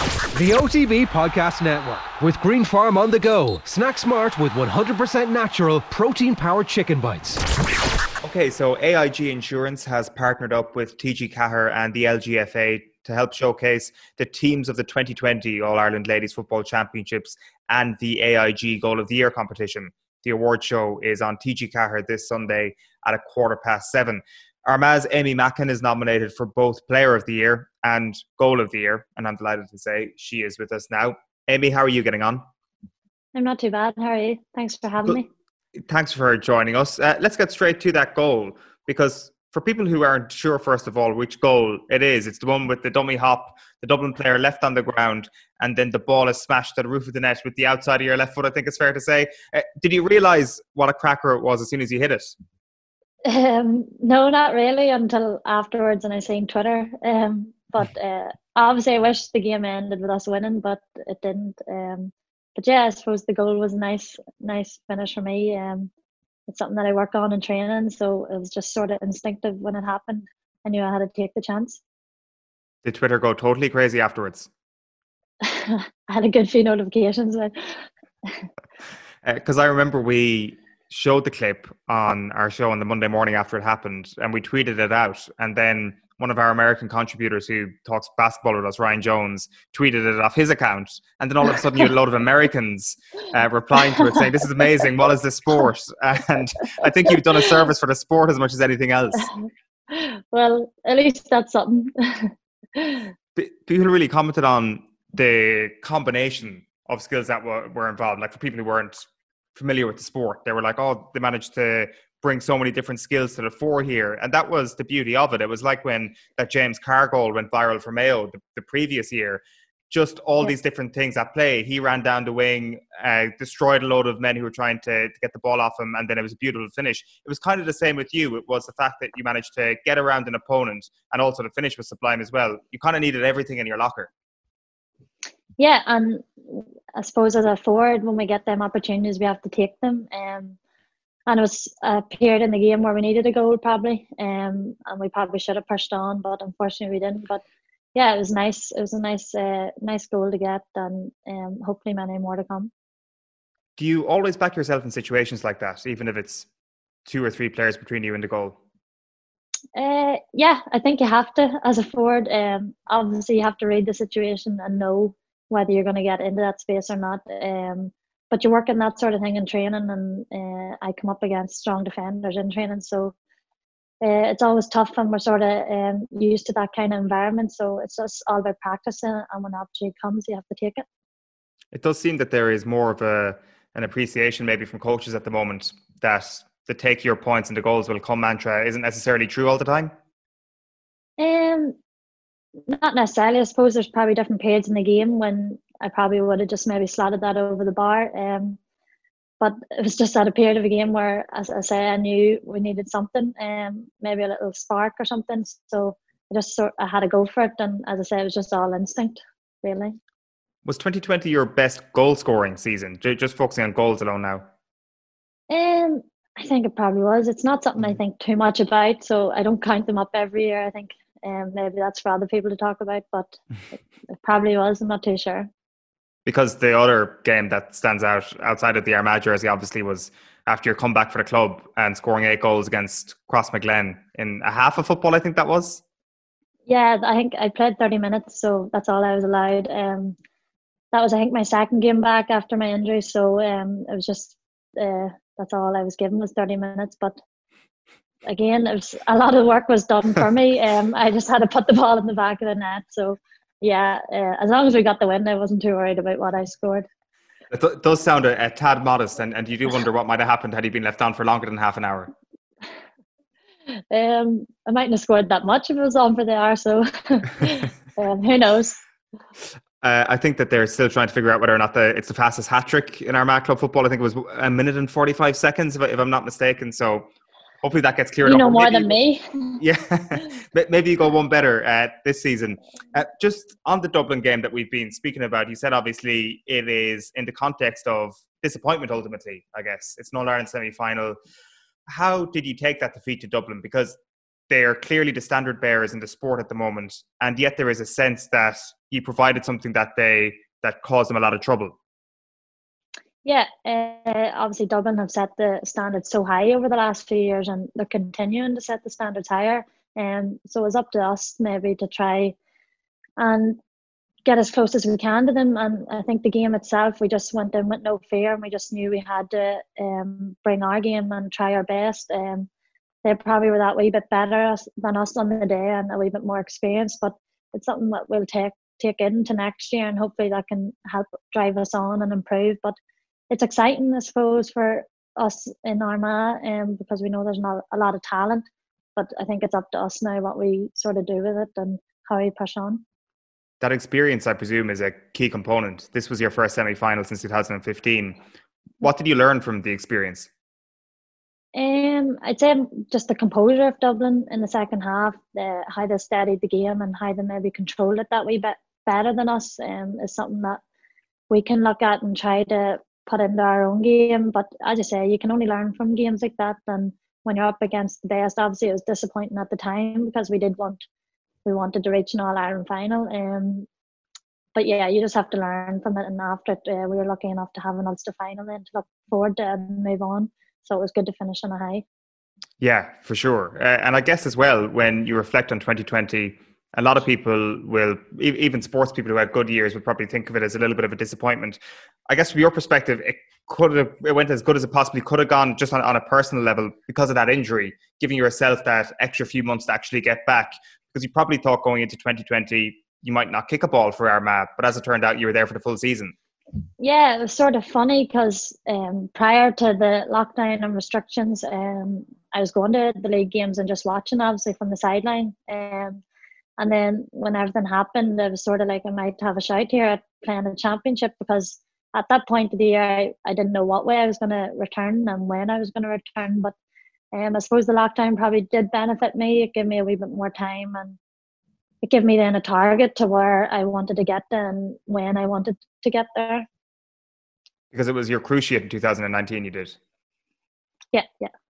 The OTB Podcast Network with Green Farm on the go. Snack smart with 100% natural protein-powered chicken bites. Okay, so AIG Insurance has partnered up with TG Ceathair and the LGFA to help showcase the teams of the 2020 All-Ireland Ladies Football Championships and the AIG Goal of the Year competition. The award show is on TG Ceathair this Sunday at 7:15. Armagh's Amy Mackin is nominated for both Player of the Year and Goal of the Year, and I'm delighted to say she is with us now. Amy, how are you getting on? I'm not too bad. How are you? Thanks for having me. Thanks for joining us. Let's get straight to that goal, because for people who aren't sure, first of all, which goal it is, it's the one with the dummy hop, the Dublin player left on the ground, and then the ball is smashed to the roof of the net with the outside of your left foot, I think it's fair to say. Did you realise what a cracker it was as soon as you hit it? No, not really until afterwards, and I seen Twitter. But obviously, I wish the game ended with us winning, but it didn't. But yeah, I suppose the goal was a nice finish for me. It's something that I work on in training, so it was just sort of instinctive when it happened. I knew I had to take the chance. Did Twitter go totally crazy afterwards? I had a good few notifications. Because I remember we showed the clip on our show on the Monday morning after it happened, and we tweeted it out, and then one of our American contributors who talks basketball with us, Ryan Jones, tweeted it off his account, and then all of a sudden you had a load of Americans replying to it saying, "This is amazing, what is this sport?" And I think you've done a service for the sport as much as anything else. Well, at least that's something. People really commented on the combination of skills that were involved. Like, for people who weren't familiar with the sport, they were like, oh, they managed to bring so many different skills to the fore here. And that was the beauty of it. It was like when that James Carr goal went viral for Mayo the previous year. Just all these different things at play. He ran down the wing, destroyed a load of men who were trying to get the ball off him, and then it was a beautiful finish. It was kind of the same with you. It was the fact that you managed to get around an opponent, and also the finish was sublime as well. You kind of needed everything in your locker. Yeah, and I suppose as a forward, when we get them opportunities, we have to take them. And it was a period in the game where we needed a goal probably, and we probably should have pushed on, but unfortunately we didn't. But yeah, it was nice. It was a nice goal to get, and hopefully many more to come. Do you always back yourself in situations like that, even if it's 2 or 3 players between you and the goal? Yeah, I think you have to as a forward. Obviously, you have to read the situation and know whether you're going to get into that space or not. But you work in that sort of thing in training, and I come up against strong defenders in training, so it's always tough when we're sort of used to that kind of environment. So it's just all about practicing, and when the opportunity comes, you have to take it. It does seem that there is more of an appreciation maybe from coaches at the moment that the take your points and the goals will come mantra isn't necessarily true all the time. Not necessarily. I suppose there's probably different periods in the game when I probably would have just maybe slotted that over the bar. But it was just at a period of a game where, as I say, I knew we needed something, maybe a little spark or something. So I had to go for it. And as I say, it was just all instinct, really. Was 2020 your best goal scoring season? Just focusing on goals alone now. I think it probably was. It's not something I think too much about, so I don't count them up every year. I think maybe that's for other people to talk about, but it probably was. I'm not too sure. Because the other game that stands out outside of the Armagh jersey obviously was after your comeback for the club and scoring 8 goals against Crossmaglen in a half of football, I think that was. Yeah, I think I played 30 minutes, so that's all I was allowed. That was, I think, my second game back after my injury, so it was just that's all I was given was 30 minutes. But again, it was, a lot of work was done for me. I just had to put the ball in the back of the net. So yeah, as long as we got the win, I wasn't too worried about what I scored. It does sound a tad modest, and you do wonder what might have happened had he been left on for longer than half an hour. I mightn't have scored that much if it was on for the hour, so who knows. I think that they're still trying to figure out whether or not it's the fastest hat-trick in Armagh club football. I think it was 1 minute and 45 seconds, if I'm not mistaken. So hopefully that gets cleared up. You know more than me. Yeah, maybe you go one better this season. Just on the Dublin game that we've been speaking about, you said obviously it is in the context of disappointment ultimately, I guess. It's an All-Ireland semi-final. How did you take that defeat to Dublin? Because they are clearly the standard bearers in the sport at the moment, and yet there is a sense that you provided something that caused them a lot of trouble. Yeah, obviously Dublin have set the standards so high over the last few years, and they're continuing to set the standards higher. So it's up to us maybe to try and get as close as we can to them. And I think the game itself, we just went in with no fear, and we just knew we had to bring our game and try our best. They probably were that wee bit better than us on the day and a wee bit more experienced, but it's something that we'll take into next year, and hopefully that can help drive us on and improve. But it's exciting, I suppose, for us in Armagh, because we know there's not a lot of talent, but I think it's up to us now what we sort of do with it and how we push on. That experience, I presume, is a key component. This was your first semi-final since 2015. What did you learn from the experience? I'd say just the composure of Dublin in the second half, how they steadied the game and how they maybe controlled it that wee bit better than us, is something that we can look at and try to put into our own game. But as you say, you can only learn from games like that. And when you're up against the best, obviously it was disappointing at the time because we wanted to reach an All-Ireland final. But yeah, you just have to learn from it. And after it, we were lucky enough to have an Ulster final then to look forward to and move on. So it was good to finish on a high. Yeah, for sure. And I guess as well, when you reflect on 2020, a lot of people will, even sports people who had good years, would probably think of it as a little bit of a disappointment. I guess from your perspective, it went as good as it possibly could have gone just on a personal level because of that injury, giving yourself that extra few months to actually get back. Because you probably thought going into 2020, you might not kick a ball for Armagh, but as it turned out, you were there for the full season. Yeah, it was sort of funny because prior to the lockdown and restrictions, I was going to the league games and just watching, obviously, from the sideline. And then when everything happened, it was sort of like I might have a shout here at playing the championship, because at that point of the year, I didn't know what way I was going to return and when I was going to return. But I suppose the lockdown probably did benefit me. It gave me a wee bit more time, and it gave me then a target to where I wanted to get to and when I wanted to get there. Because it was your cruciate in 2019 you did. Yeah.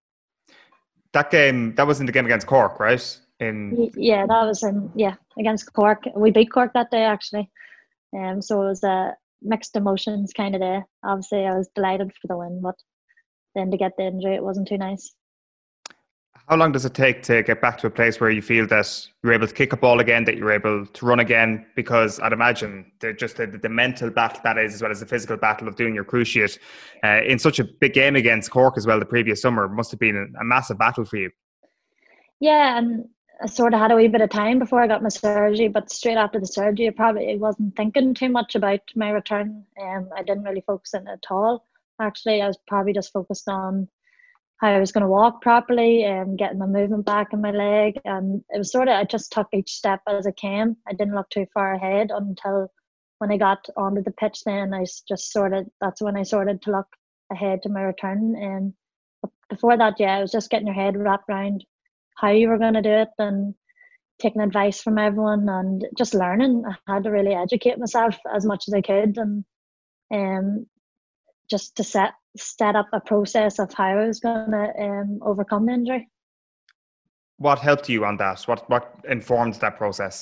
That game, that was in the game against Cork, right? Yeah, that was against Cork. We beat Cork that day, actually. So it was a mixed emotions kind of day. Obviously, I was delighted for the win, but then to get the injury, it wasn't too nice. How long does it take to get back to a place where you feel that you're able to kick a ball again, that you're able to run again? Because I'd imagine the mental battle that is, as well as the physical battle of doing your cruciate in such a big game against Cork as well the previous summer, must have been a massive battle for you. Yeah, and I sort of had a wee bit of time before I got my surgery, but straight after the surgery, I wasn't thinking too much about my return. I didn't really focus on it at all. Actually, I was probably just focused on how I was going to walk properly and getting my movement back in my leg. And it was I just took each step as I came. I didn't look too far ahead until when I got onto the pitch. Then that's when I started to look ahead to my return. And before that, I was just getting your head wrapped around how you were going to do it and taking advice from everyone and just learning. I had to really educate myself as much as I could, and just to set up a process of how I was going to overcome the injury. What helped you on that? What informed that process?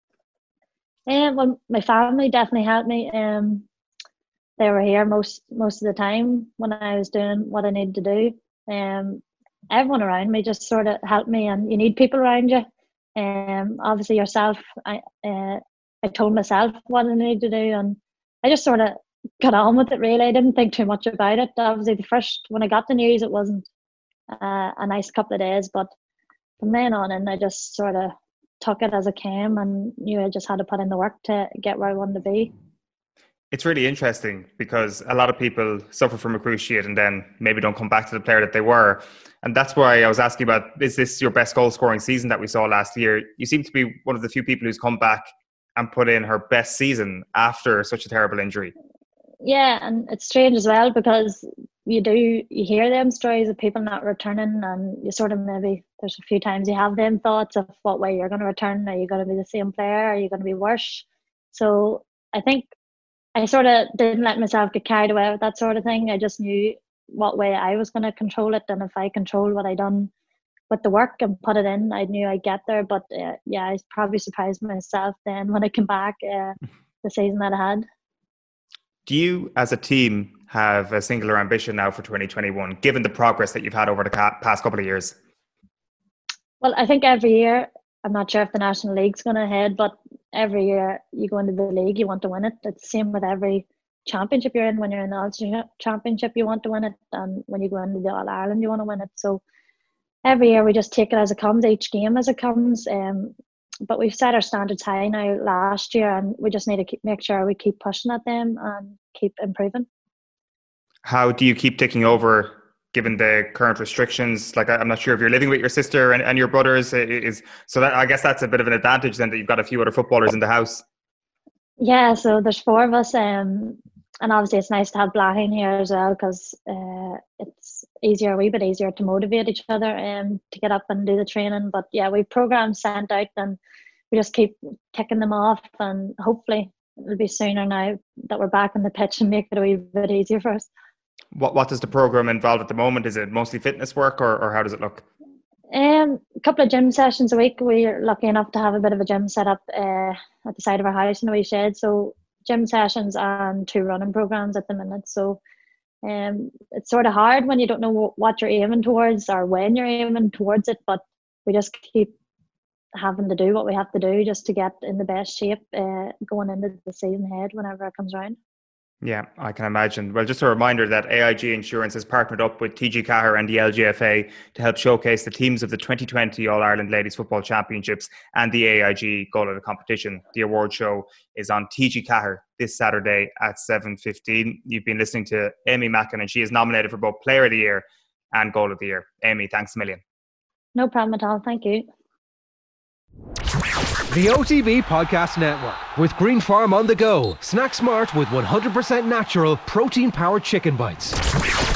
Well, my family definitely helped me. They were here most of the time when I was doing what I needed to do. Everyone around me just sort of helped me, and you need people around you. Obviously yourself, I told myself what I needed to do, and I just sort of got on with it, really. I didn't think too much about it. Obviously when I got the news, it wasn't a nice couple of days, but from then on in, I just sort of took it as it came and knew I just had to put in the work to get where I wanted to be. It's really interesting because a lot of people suffer from a cruciate and then maybe don't come back to the player that they were. And that's why I was asking about, is this your best goal scoring season that we saw last year? You seem to be one of the few people who's come back and put in her best season after such a terrible injury. Yeah, and it's strange as well because you hear them stories of people not returning, and you sort of maybe there's a few times you have them thoughts of what way you're going to return. Are you going to be the same player? Are you going to be worse? So I think I sort of didn't let myself get carried away with that sort of thing. I just knew what way I was going to control it, and if I controlled what I done with the work and put it in, I knew I'd get there. But yeah, I probably surprised myself then when I came back the season that I had. Do you, as a team, have a singular ambition now for 2021, given the progress that you've had over the past couple of years? Well, I think every year, I'm not sure if the National League's going ahead, but every year you go into the league, you want to win it. It's the same with every championship you're in. When you're in the Ulster Championship, you want to win it. And when you go into the All-Ireland, you want to win it. So every year we just take it as it comes, each game as it comes. But we've set our standards high now last year, and we just need to make sure we keep pushing at them and keep improving. How do you keep ticking over given the current restrictions? Like, I'm not sure if you're living with your sister and your brothers. So that, I guess that's a bit of an advantage then, that you've got a few other footballers in the house. Yeah, so there's 4 of us. And obviously it's nice to have Blaine here as well, because it's a wee bit easier to motivate each other to get up and do the training. But yeah, we've programs sent out and we just keep ticking them off, and hopefully it'll be sooner now that we're back on the pitch and make it a wee bit easier for us. What does the program involve at the moment? Is it mostly fitness work, or how does it look? A couple of gym sessions a week. We're lucky enough to have a bit of a gym set up at the side of our house in a wee shed. So gym sessions and 2 running programs at the minute. So it's sort of hard when you don't know what you're aiming towards or when you're aiming towards it, but we just keep having to do what we have to do just to get in the best shape going into the season ahead whenever it comes around. Yeah, I can imagine. Well, just a reminder that AIG Insurance has partnered up with TG Ceathair and the LGFA to help showcase the teams of the 2020 All-Ireland Ladies Football Championships and the AIG Goal of the Competition. The award show is on TG Ceathair this Saturday at 7:15. You've been listening to Amy Mackin, and she is nominated for both Player of the Year and Goal of the Year. Amy, thanks a million. No problem at all. Thank you. The OTB Podcast Network with Green Farm on the go. Snack smart with 100% natural protein-powered chicken bites.